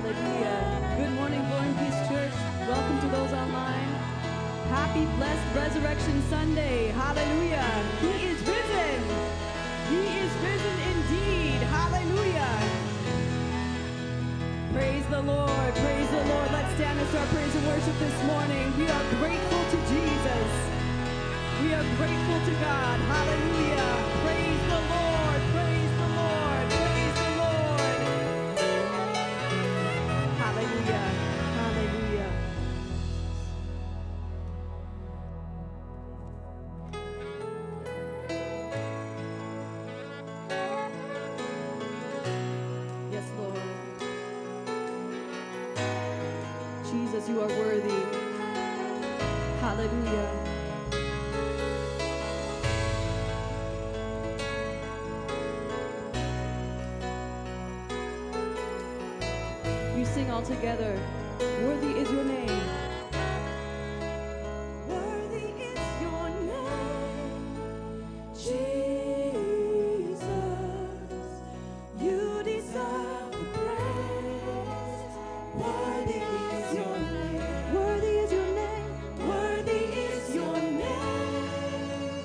Hallelujah. Good morning, Go in Peace Church. Welcome to those online. Happy, blessed Resurrection Sunday. Hallelujah. He is risen. He is risen indeed. Hallelujah. Praise the Lord. Praise the Lord. Let's stand and start praise and worship this morning. We are grateful to Jesus. We are grateful to God. Hallelujah. Praise the Lord. Praise the Lord. Praise the Lord. Hallelujah. Hallelujah. Yes, Lord. Jesus, you are worthy. Hallelujah. You sing all together. Worthy is your name. Worthy is your name, Jesus. You deserve the praise. Worthy is your name. Worthy is your name. Worthy is your name,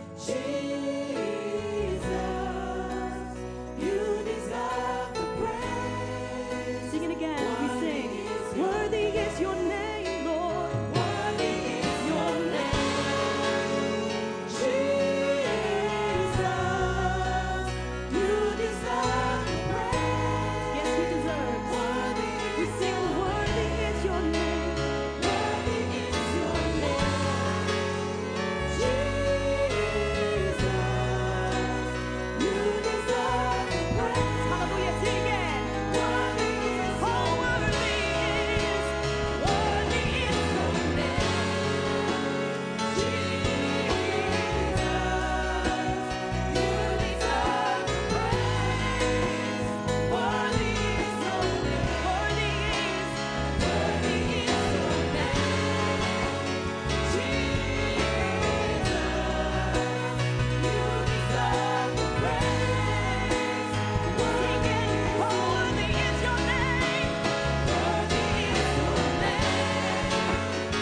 Jesus. You deserve the praise. Sing it again. We sing. Worthy is your name, Lord. Worthy is your name, Jesus. You deserve the praise. Yes, He deserves. Worthy. We sing. Worthy is your name. Worthy is your name, Jesus. You deserve the praise. Hallelujah. Sing again. Worthy is. Oh, worthy is. Worthy is your name, Jesus. You deserve the praise. Worthy is your name. Worthy is. Worthy is your name, Jesus. You deserve the praise. Sing it. Oh, worthy is your name. Worthy is your name,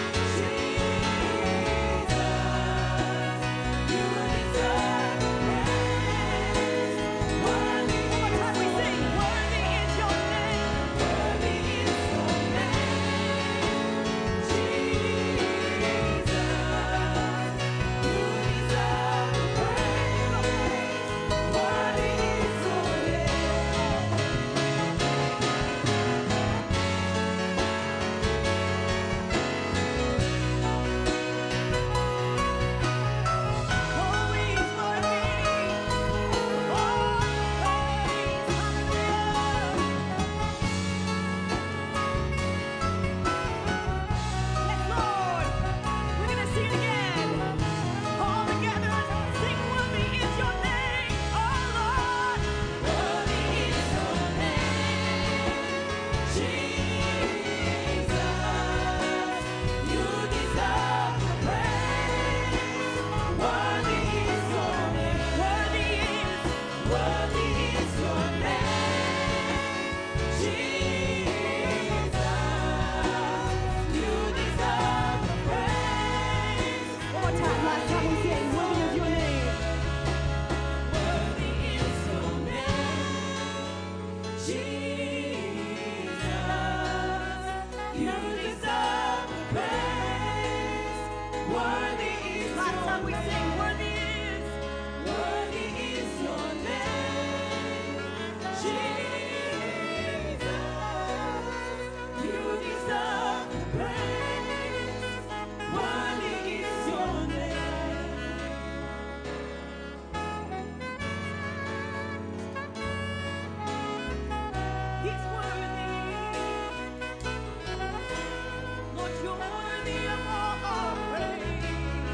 Jesus. You deserve the praise. Worthy. One more time we sing. Worthy is your name. Worthy is your name, Jesus. You deserve the praise. Worthy is your Holy is worthy. All praise. Hallelujah. Yes, Lord. We're going to sing it again. All together, sing, worthy is your name, oh Lord. Worthy is your name, Jesus. You deserve the praise. Worthy is your name. Worthy is your name, Jesus. You deserve the praise. One more time, last time we sing, worthy is your name. Worthy is your name, Jesus. You deserve the praise. Worthy is last time we sing, worthy is your name, Jesus. You deserve the praise. Worthy is your name. He's worthy. Lord, you're worthy of all our praise.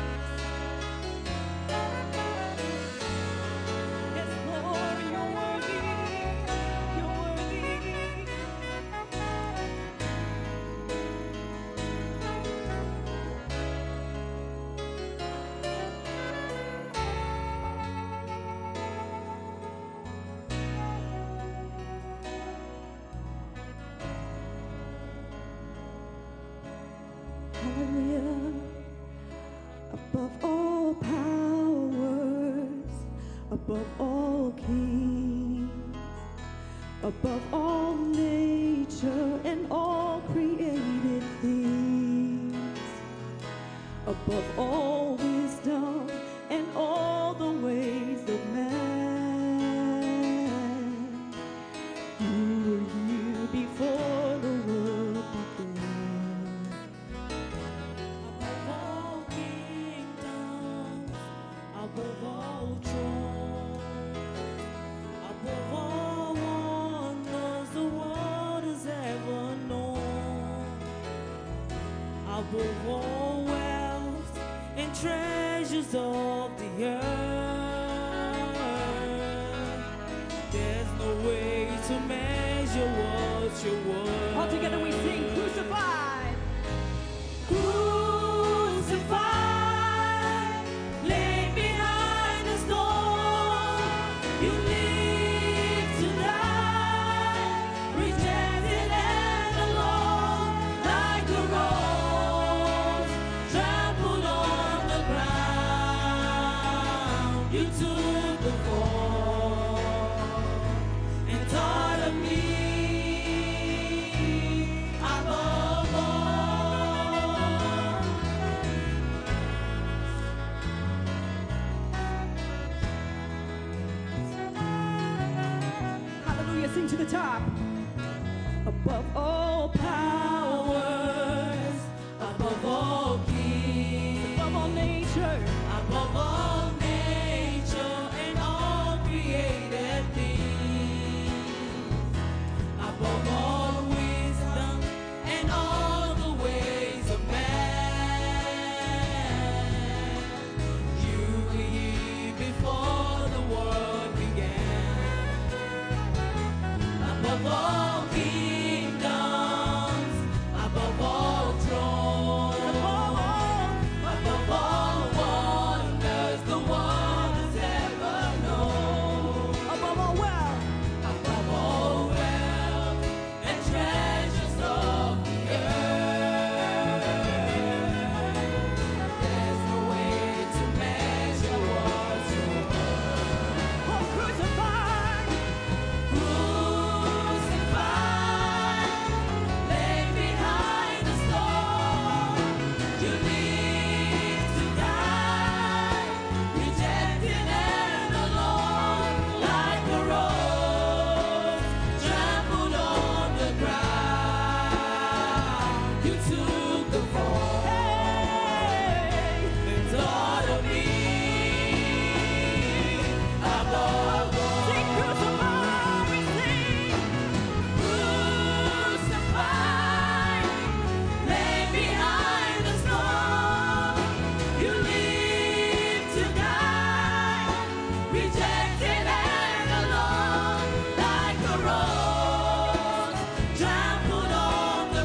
Yes, Lord, you're worthy. You're worthy. above all kings, above all nature and all created things, above all wisdom and all the ways of man. You were here before the world began. Above all kingdoms, above all thrones, above all wonders the world has ever known, above all wealth and treasures of the earth, there's no way to measure what you're worth. All together we sing, crucified. Crucified, laid behind the stone, you live to die, rejected and alone, like a rose trampled on the ground. You took the fall and taught of me above all. Hallelujah, sing to the top. Above all powers, Above all kings, above all nature, above all nature and all created things, above all wisdom and all the ways of man, you were here before the world began. Above all kingdoms, above all thrones, above all wonders the world has ever known, above all wealth, above all wealth and treasures of the earth, there's no way to measure what you're worth. oh, crucified. Crucified, laid behind the stone, you live to die, rejected and alone, like a rose trampled on the ground. You took the fall and taught of me above all. Sing crucified, we sing. Crucified, laid behind the stone, you live to die, rejected and alone, like a rose trampled on the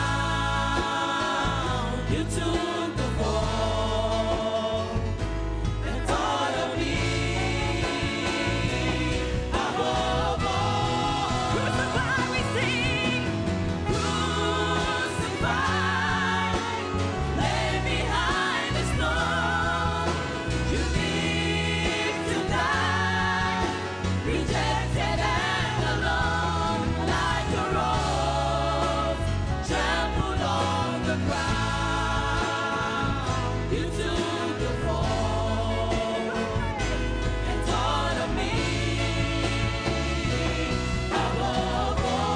ground. You took the fall and taught of me above all. Crucified, we sing. Crucified, laid behind the stone, you live to die, rejected and alone, like a rose trampled on the ground. You took the fall and taught of me above all.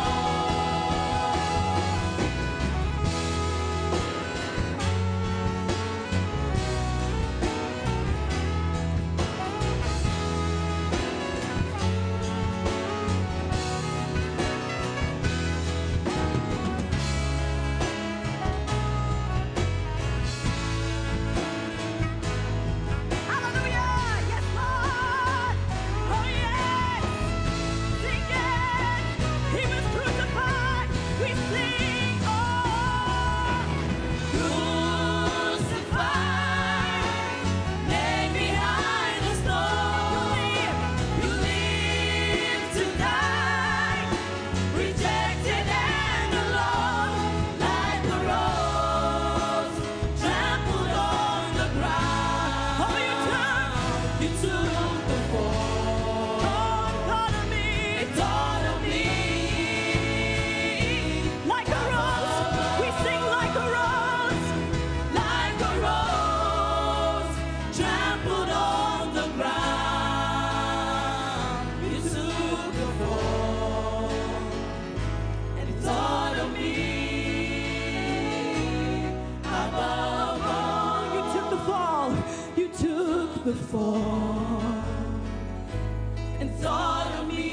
fall and thought of me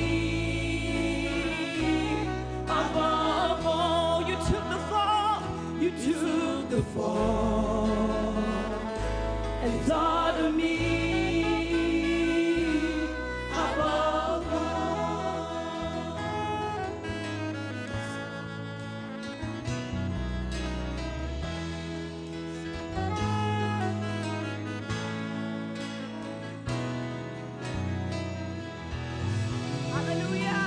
above all. You took the fall, you took the fall and thought of me above all. Hallelujah.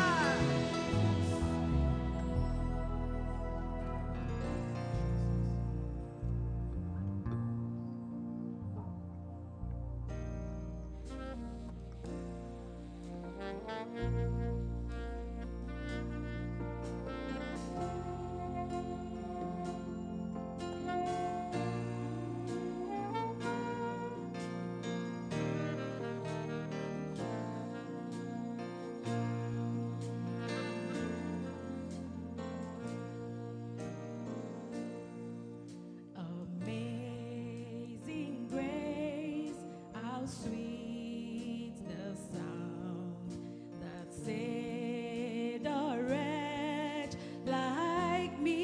Amazing grace, how sweet the sound that saved a wretch like me.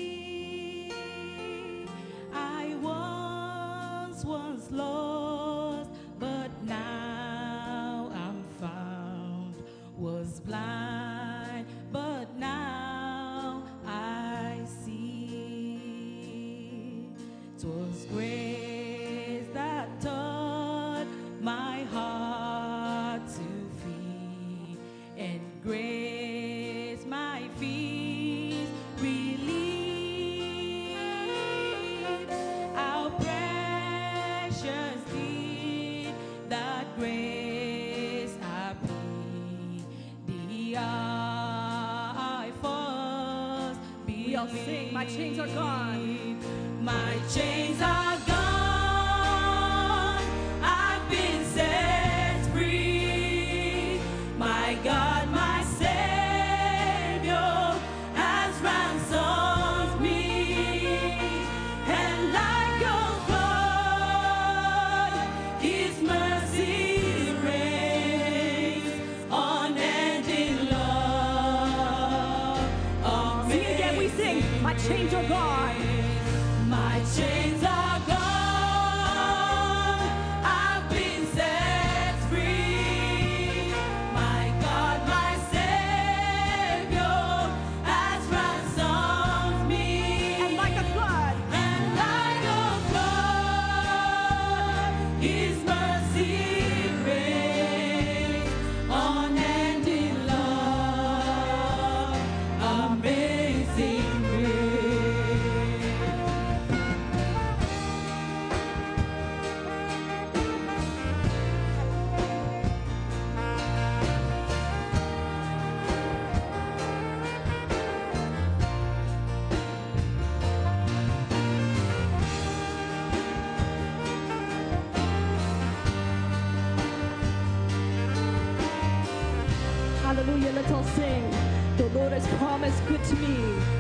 I once was lost, but now I'm found. Was blind, but now I see. 'Twas grace that taught my heart to feed, and grace my feet relieved. How precious did that grace appear the hour I first believed. We all sing, my chains are gone. My chains are gone. I've been set free. My God, my Savior has ransomed me. And like a flood, His mercy reigns, unending love. Sing again, we sing. My chains are gone. My chains are gone. I've been set free. My God, my Savior has ransomed me. And like a flood, His mercy reigns, unending love, amazing grace. Hallelujah, let's all sing. The Lord has promised good to me.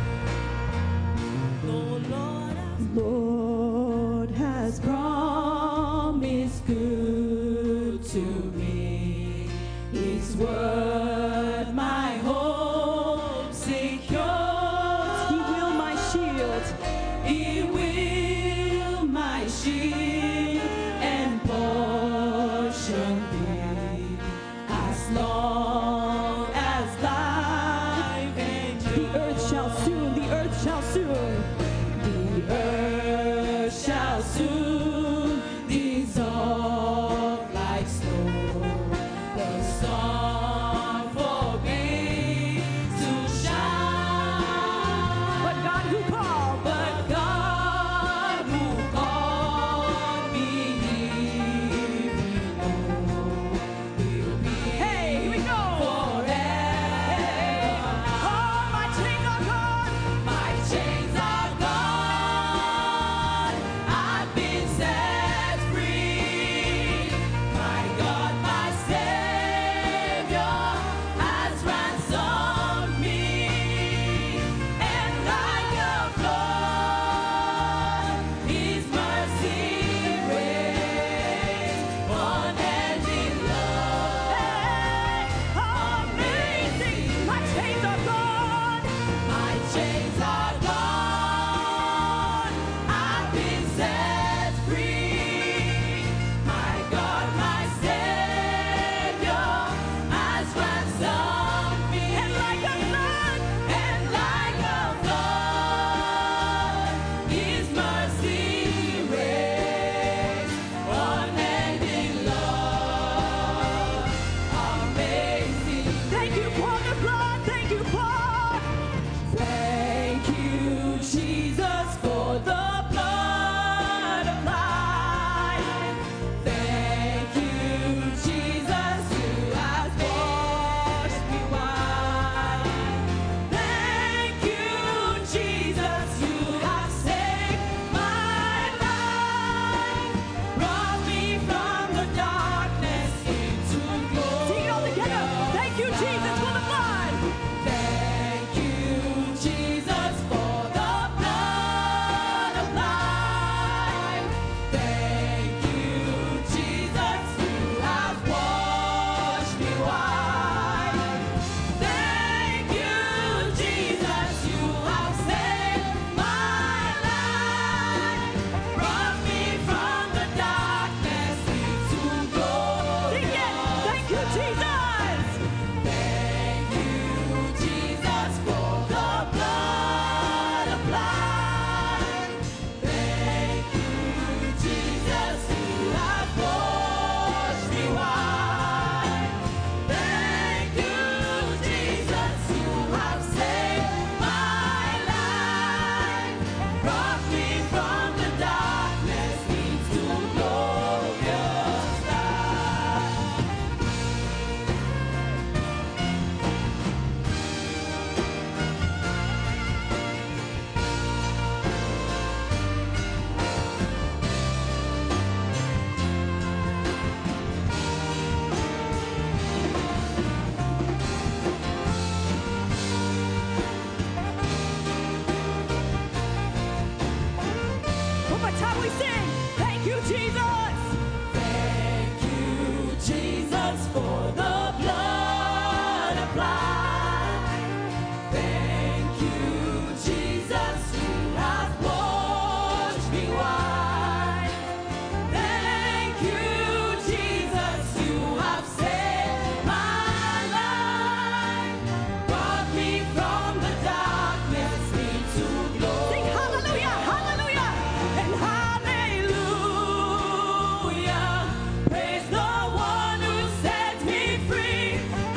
Lord has promised good to me. His word, my hope secures. He will my shield. He will my shield and portion be, as long as life endures. The earth shall soon, the earth shall soon, the earth shall soon dissolve like snow. The sun forbids to shine. But God who called, me, will be. Hey, here we go. Forever. Oh, my chains are gone. My chains are gone. we sing, thank you, Jesus. Thank you, Jesus, for the blood applied. Thank you, Jesus, you have washed me white. Thank you, Jesus, you have saved my life. Brought me from the darkness into glory. Sing hallelujah, hallelujah, and hallelujah. Praise the one who set me free.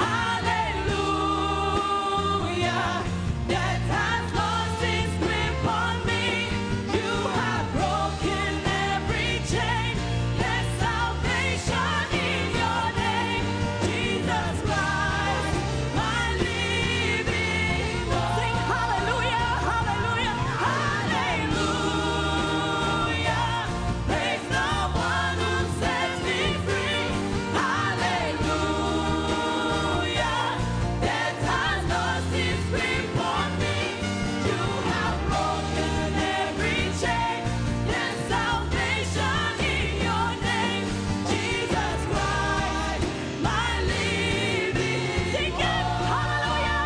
Hallelujah. Death has lost its grip on me. You have broken every chain. There's salvation in your name, Jesus Christ, my living Lord. Sing hallelujah, hallelujah, hallelujah. Praise the one who sets me free. Hallelujah. Death has lost its grip on me. You have broken every chain. There's salvation in your name, Jesus Christ, my living. Sing it, hallelujah,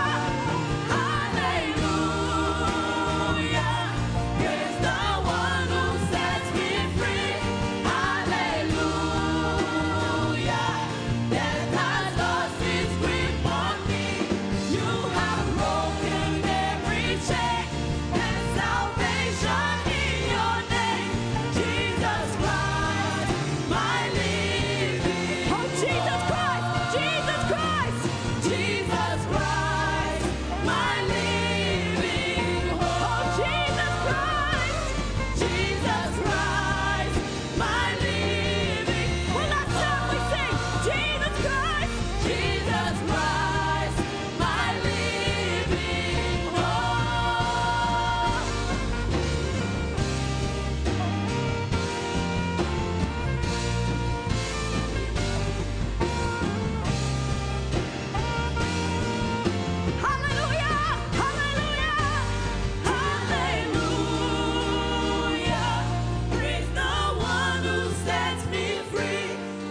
hallelujah. Praise the one who sets me free. Hallelujah. Death has lost its grip on me. You have broken every chain. There's salvation in your name, Jesus Christ, my living. Oh, Jesus Christ, Jesus Christ, Jesus Christ, my living hope. Oh, Jesus Christ, Jesus Christ, my living. Well, last time we sing, Jesus Christ, Jesus Christ, my living hope. Hallelujah, hallelujah, hallelujah. Praise the one who sets me free.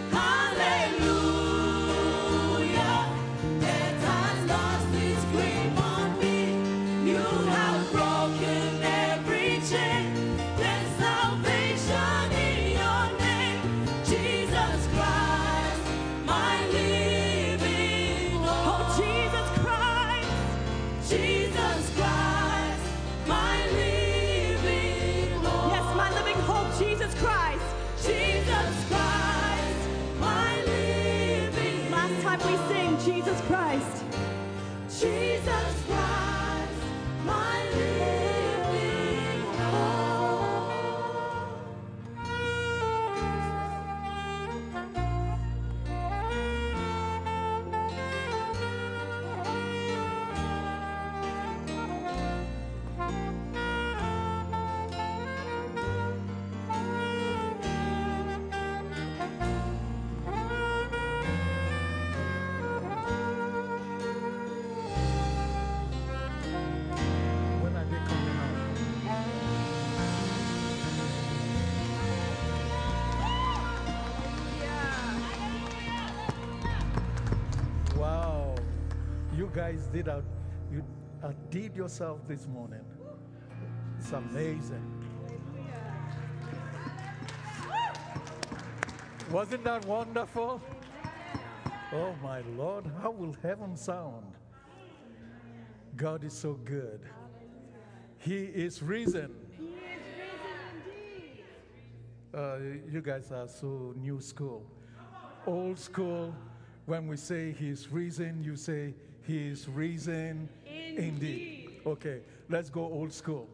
Hallelujah. Death has lost its grip on me. You have broken every chain. There's salvation in your name, Jesus Christ, my living hope. Oh, Jesus Christ, Jesus Christ, my living hope. Yes, my living hope, Jesus Christ. Jesus Christ, my living. Last time we sing, Jesus Christ. Jesus Christ, my living hope. When are they coming out? Wow. You guys did yourself this morning. It's amazing. Wasn't that wonderful? Oh my Lord, how will heaven sound? God is so good. He is risen. He is risen indeed. You guys are so new school. Old school, when we say He's risen, you say He is risen indeed. Okay, let's go old school.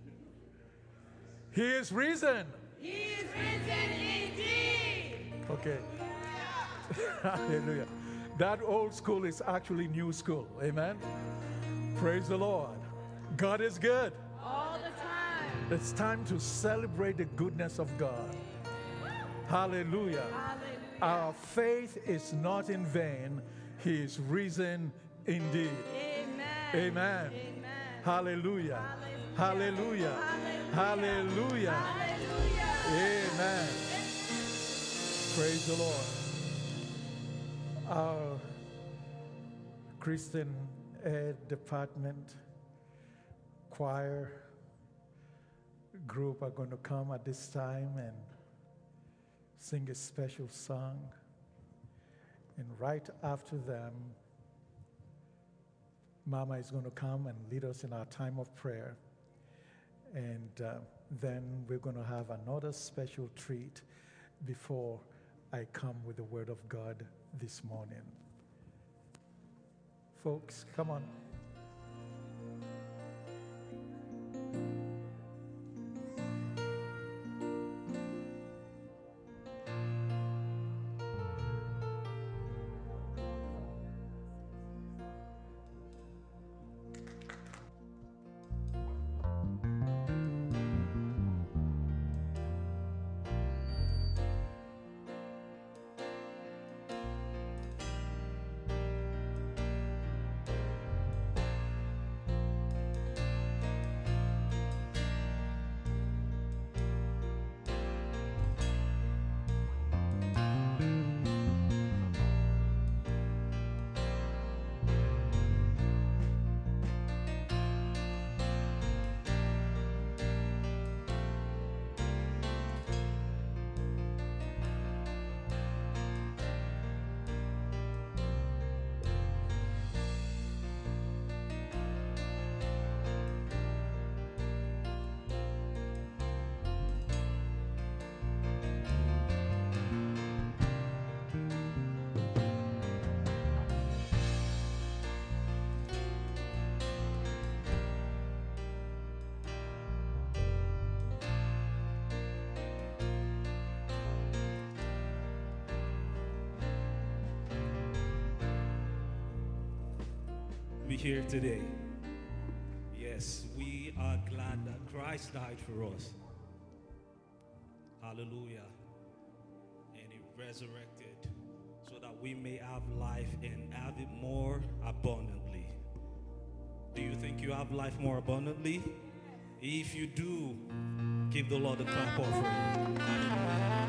He is risen. He is risen indeed. Okay. Hallelujah. That old school is actually new school. Amen. Praise the Lord. God is good. All the time. It's time to celebrate the goodness of God. Hallelujah. Hallelujah. Our faith is not in vain. He is risen indeed. Amen. Amen. Amen. Hallelujah. Hallelujah. Hallelujah. Hallelujah. Hallelujah. Amen. Praise the Lord. Our Christian Ed Department choir group are going to come at this time and sing a special song. And right after them, Mama is going to come and lead us in our time of prayer. And then we're going to have another special treat before I come with the Word of God this morning. Folks, come on. Be here today. Yes, we are glad that Christ died for us. Hallelujah. And he resurrected so that we may have life and have it more abundantly. Do you think you have life more abundantly? If you do, give the Lord a clap offering. Hallelujah.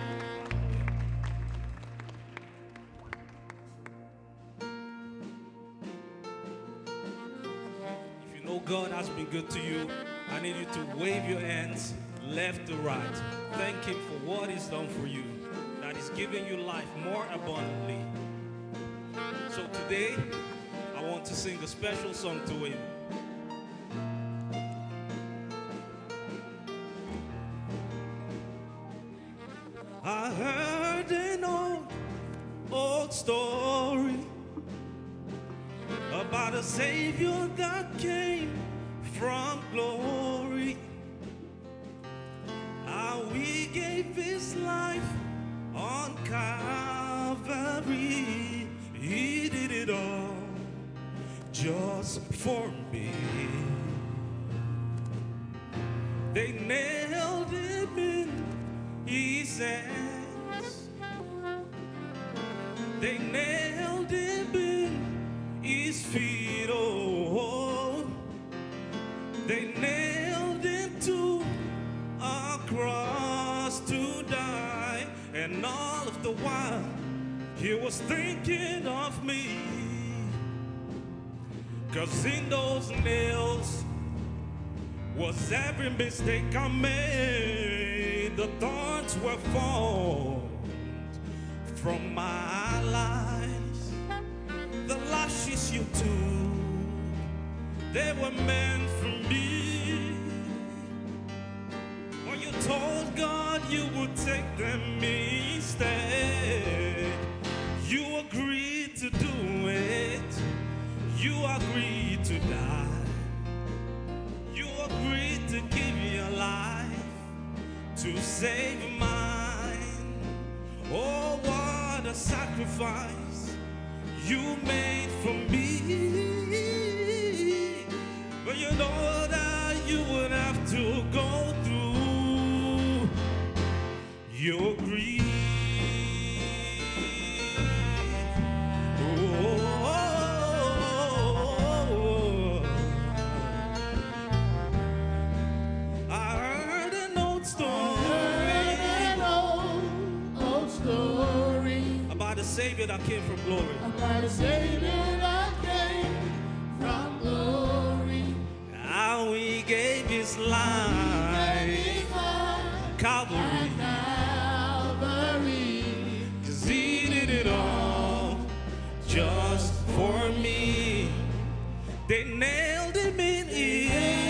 God has been good to you. I need you to wave your hands left to right. Thank him for what he's done for you, that he's giving you life more abundantly. So today, I want to sing a special song to him. I heard an old story about a Savior that came from glory. How he gave his life on Calvary. He did it all just for me. They nailed him in his hands. They nailed him in his feet, oh, they nailed him to a cross to die, and all of the while he was thinking of me, 'cause in those nails was every mistake I made. The thorns were formed from my life. The lashes you took, they were meant for me. When you told God you would take them instead, you agreed to do it. You agreed to die. You agreed to give your life to save mine. Oh, what a sacrifice you made for me. But you know that you would have to go through your grief. Savior that came from glory. About a Savior that came from glory. How he gave his life. Calvary. Calvary. 'Cause he did it all just for me. They nailed him in his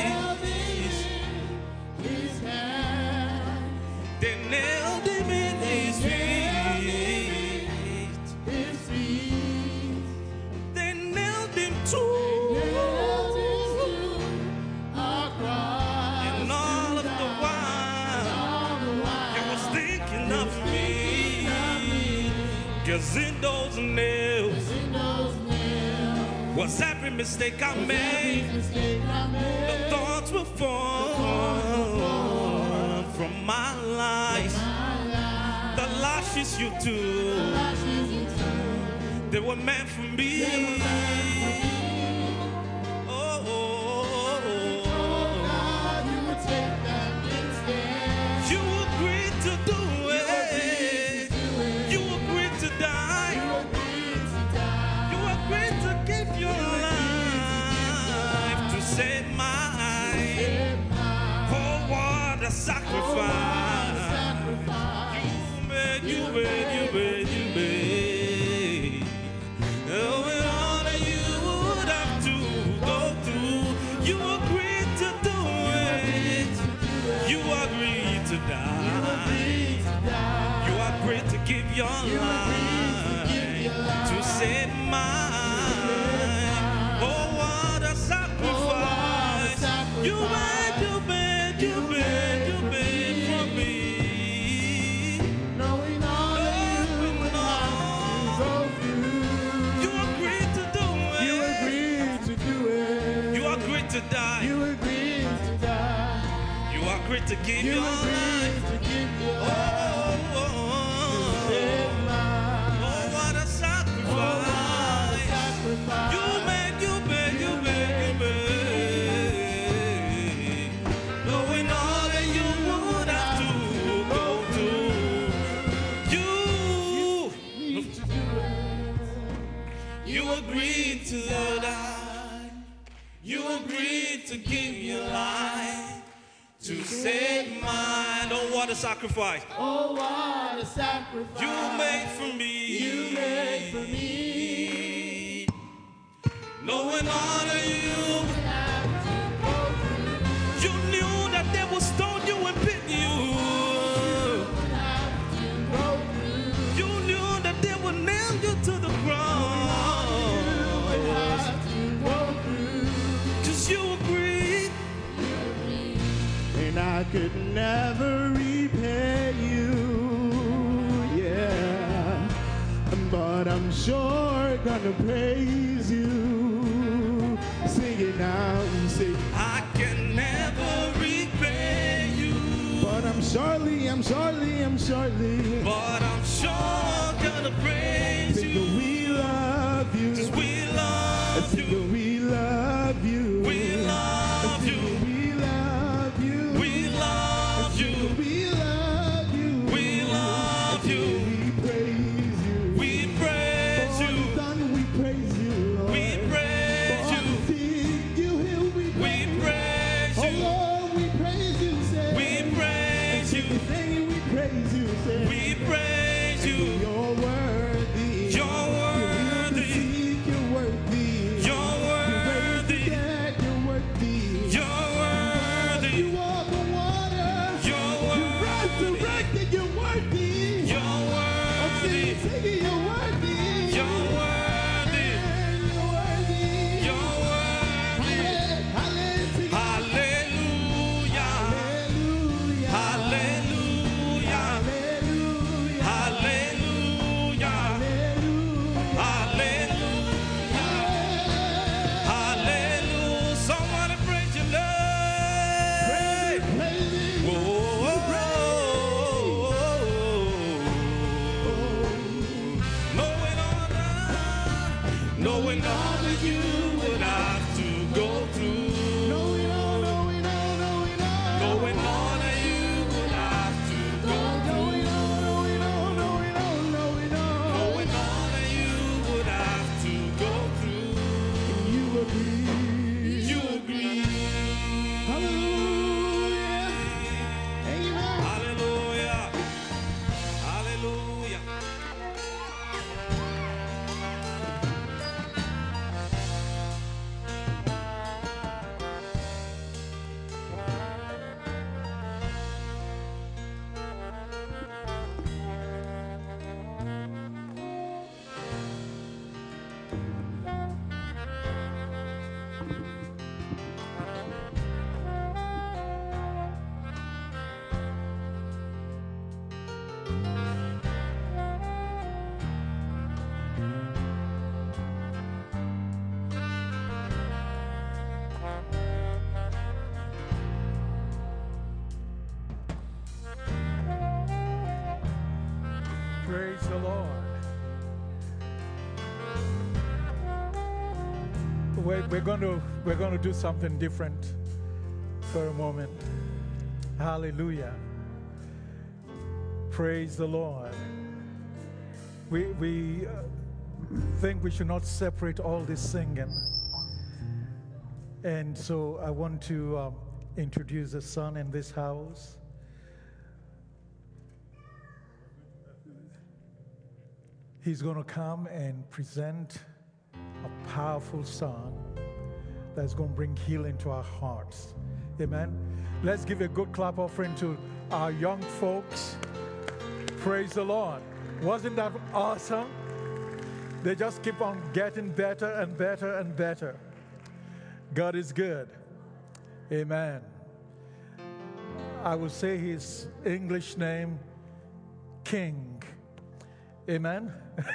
hand. They nailed him in his feet. They nailed him to a cross. and all of the while he was thinking of me. 'Cause in those nails was every mistake I made. The thoughts were formed from my life. The lashes you took, they were meant for me. Oh, you agreed to do it. You agreed to die. You agreed to give your life to save mine. Oh, what a sacrifice. You made. Oh, and all that you would have to go through. You agreed to do it. You agreed to die. You agreed to give your life to save mine. Oh, what a sacrifice. You made for me. Knowing all that you would have to go through. You agreed to do it. You agreed to do it. You agreed to die. You agreed to die. You agreed to give You your life. agreed to give your life. Oh, Save mine. oh, what a sacrifice. Sacrifice. You made. Knowing all that you would have to go through. You agreed to die. You agreed to give your life to save mine. Oh, what a sacrifice. Oh, what a sacrifice. You made for me. You made for me. Knowing all of you. Have to go through. You knew that they would stone you and pit you. Have to go through. You knew that they would nail you to the cross. Have to go through. 'Cause you agreed. And I could never repay you, yeah. But I'm sure gonna praise you. Sing it now, you say. I can never repay you. But I'm surely. But I'm sure gonna praise Sing you. that we love you. 'Cause we love Sing you. that we love you. We love you. We love you. We love you. We love you. We love you. We praise you. We praise For you. the done, we praise you, Lord. We praise For you. the thing you heal, we We praise Oh you. Lord, we praise you, say. We praise you. Everything we praise you, say. We praise you. You're worthy. Praise the Lord. We're going to do something different for a moment. Hallelujah. Praise the Lord. We think we should not separate all this singing. And so I want to introduce a son in this house. He's going to come and present a powerful song that's going to bring healing to our hearts. Amen. Let's give a good clap offering to our young folks. Praise the Lord. Wasn't that awesome? They just keep on getting better and better and better. God is good. Amen. I will say his English name, King. Amen.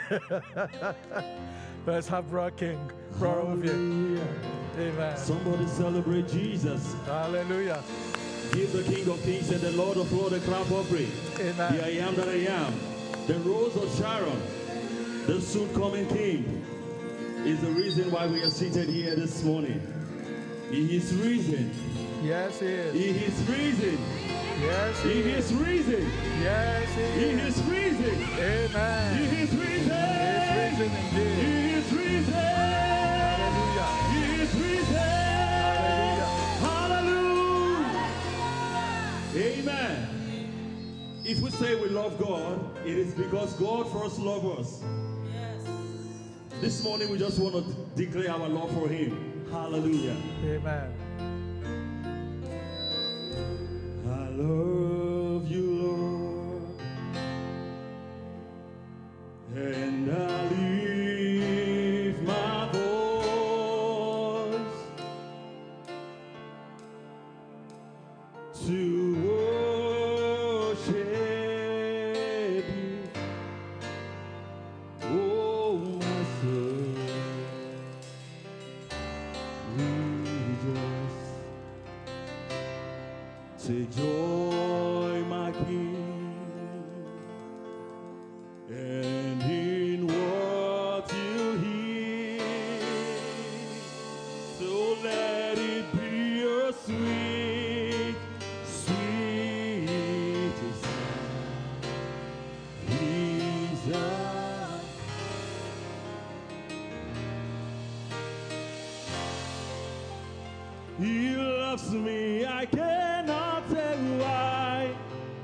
Let's have Brother King. Brother with you. Amen. Somebody celebrate Jesus. Hallelujah. Give the King of Kings and the Lord of Lords a clap offering. Amen. The I am that I am. The Rose of Sharon. The soon coming King is the reason why we are seated here this morning. He is risen. Yes, he is. He is risen. Yes, he is risen. Yes, he is risen. Amen. He is risen. He is risen indeed. He is risen. Hallelujah. He is risen. Hallelujah. Hallelujah. Amen. If we say we love God, it is because God first loved us. Yes. This morning we just want to declare our love for Him. Hallelujah. Amen. I love you, Lord, and I lift my voice to worship you, oh my soul, rejoice. Take joy, my King, and in what you hear. So let it be a sweet, sweet sound. Jesus. He loves me, I cannot tell why.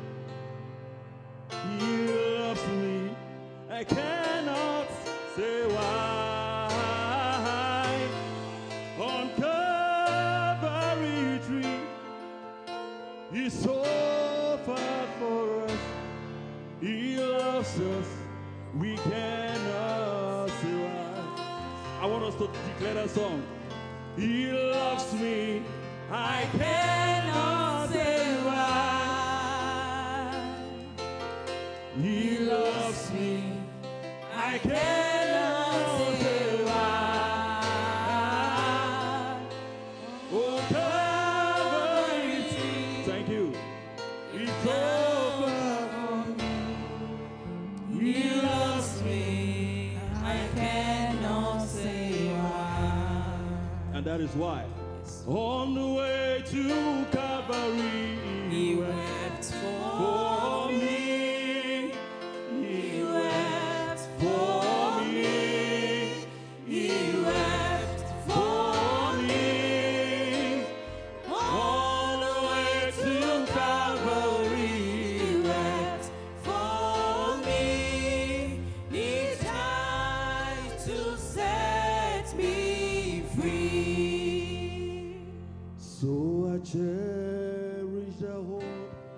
He loves me, I cannot say why. On Calvary tree, He suffered for us. He loves us, we cannot say why. I want us to declare that song. He loves me, I cannot say why. He loves me, I cannot say why. Oh, Calvary tree, thank you. It's over for me. He loves me, I cannot say why. And that is why. On the way to Calvary, He wept for me. He wept for me. He wept for me. On the way to Calvary, He wept for me. He died to set me free. So I cherish the hope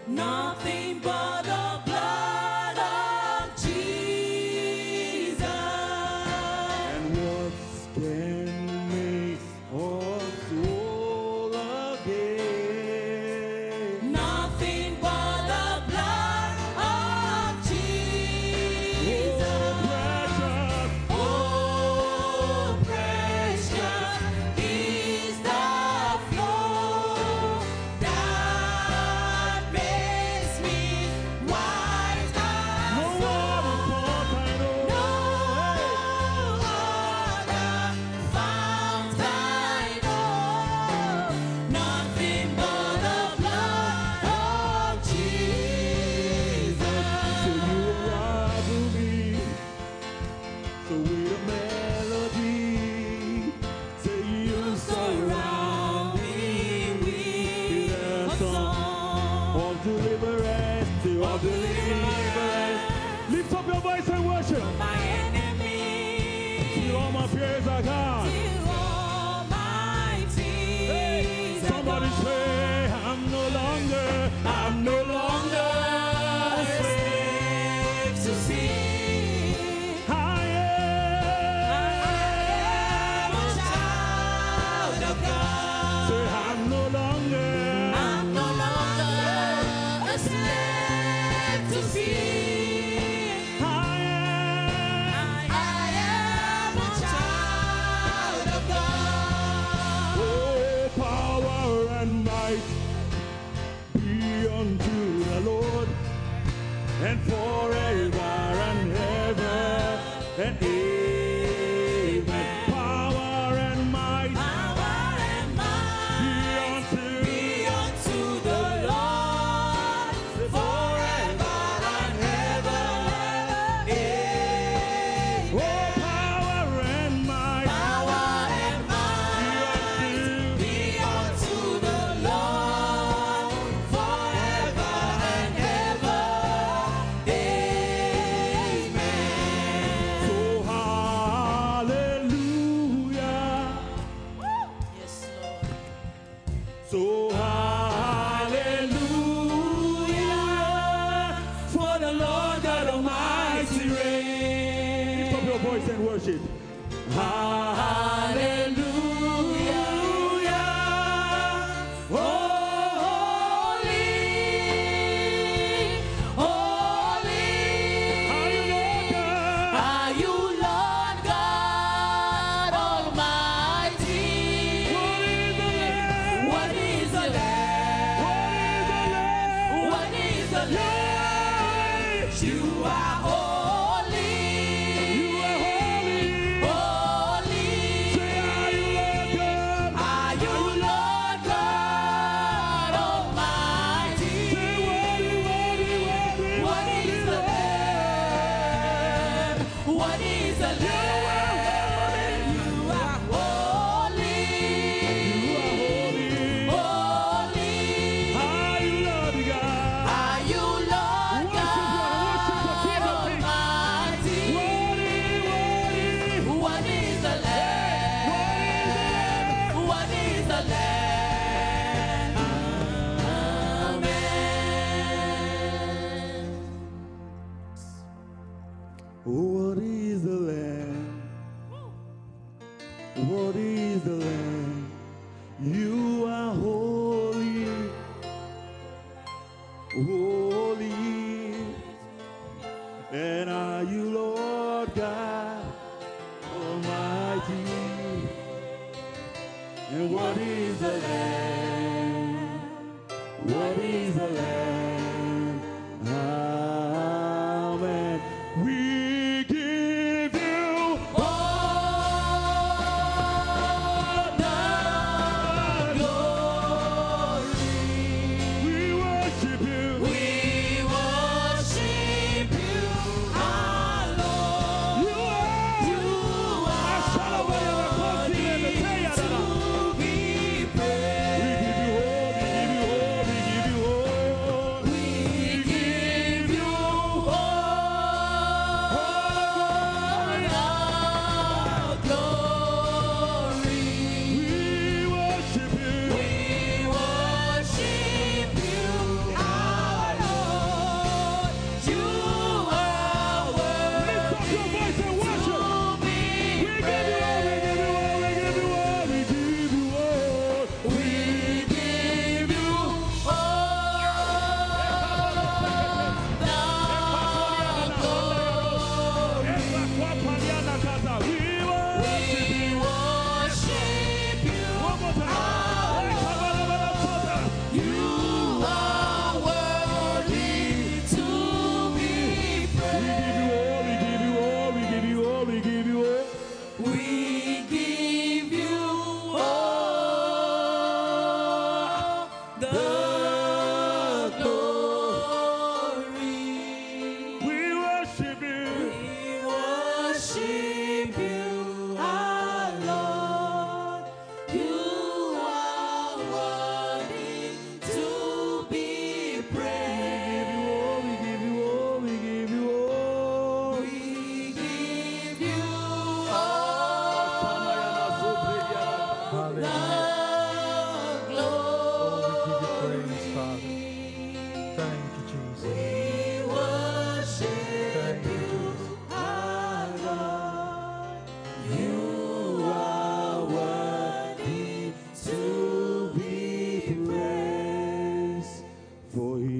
Nothing but the blood of Jesus. And what can make us whole again? Nothing but the blood of Jesus. Oh, Oh, precious. precious is the flow that makes me white as No snow. other thought I know. No other fount I know. Nothing but the blood of Jesus. So you arrive to me, so with a melody, say you Surround me with a song of deliverance, say of deliverance. Lift up your voice and worship. my enemies. Till all my fears are gone. Till all my tears are Somebody gone. say, I'm no longer a slave to sin. I I'm a child of God. say, I'm no longer. I'm no longer a slave to sin. I am a child of God. Oh, power and might be unto the Lord, and forever and ever and amen. Power and might Power and might be be unto the Lord forever and ever. Amen. Oh, power and might Power and might be unto the Lord forever and ever. Amen. So hallelujah. Yes, Lord. So hallelujah, for the Lord God Almighty reigns. Lift up your voice and worship. Hallelujah. Oh, Holy, are you Lord God? are you Lord God Almighty? What is the Lamb? What is the Lamb? You are holy. You are holy. Holy. Say, are you Lord God? Are you Lord God Almighty? Say, What is the Lamb? What is the Lamb? You are holy. Holy. Are you Lord God? Are you Lord Worship the King God of Kings. Almighty? What is the Lamb? What is the Lamb? Amen. What is the Lamb? What is the Lamb? You are holy, holy. And are you Lord God Almighty? And what is the Lamb? What is the Lamb? Amen. We give you All the glory. we worship you. We worship you, our Lord. You are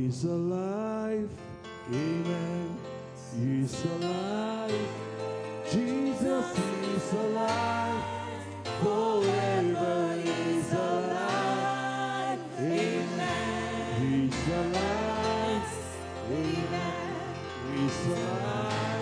He's alive. Amen. He's alive. Jesus is alive. Forever He's alive. Amen. He's alive. Amen. He's alive.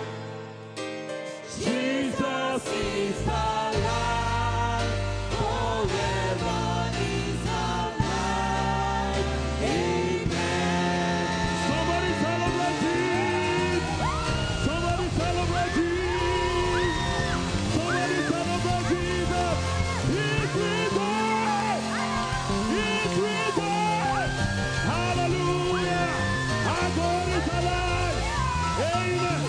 Jesus is alive. Forever He's alive. Amen. Somebody celebrate Jesus. Somebody celebrate Jesus. Somebody celebrate Jesus. He's risen. He's risen. Hallelujah. Our God is alive. Amen.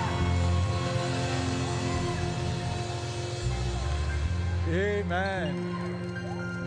Amen.